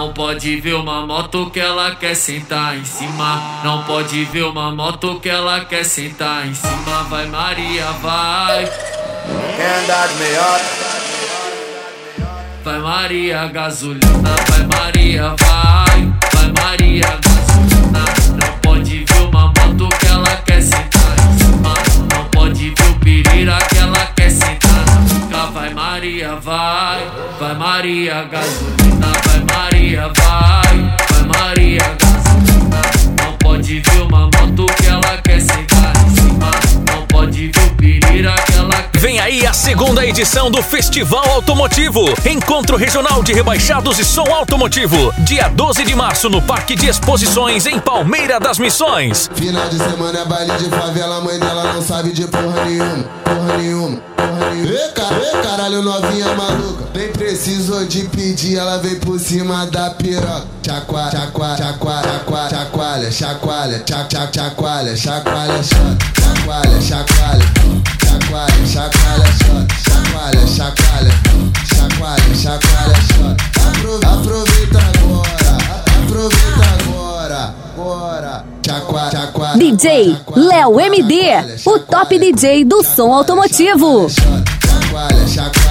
Não pode ver uma moto que ela quer sentar em cima. Não pode ver uma moto que ela quer sentar em cima. Vai Maria, vai. Quer andar de meiota? Vai Maria, gasolina. Vai Maria, vai. Vai Maria, gasolina. Não pode ver uma moto que ela quer sentar em cima. Não pode ver o pirira que ela quer sentar na pica. Vai Maria, vai. Vai Maria, gasolina. Vai Maria, vai. Vai Maria, gasolina. Não pode ver uma moto que ela quer sentar em cima. Não pode ver o pirira que ela quer. Vem aí a segunda edição do Festival Automotivo, Encontro Regional de Rebaixados e Som Automotivo, dia 12 de março no Parque de Exposições em Palmeira das Missões. Final de semana é baile de favela, a mãe dela não sabe de porra nenhuma, porra nenhuma, porra nenhuma. Ê, caralho, novinha maluca, nem precisou de pedir, ela veio por cima da piroca. Chacoalha, chacoalha, chacoalha, chacoalha, chacoalha, chacoalha, chacoalha, chacoalha, chacoalha, chacoalha, chacoalha, chacoalha, chacoalha, chacoalha, chacoalha, chacoalha. Aproveita agora, bora. Chacoalha, DJ Léo MD, o top DJ do som automotivo. chacoalha, chacoalha.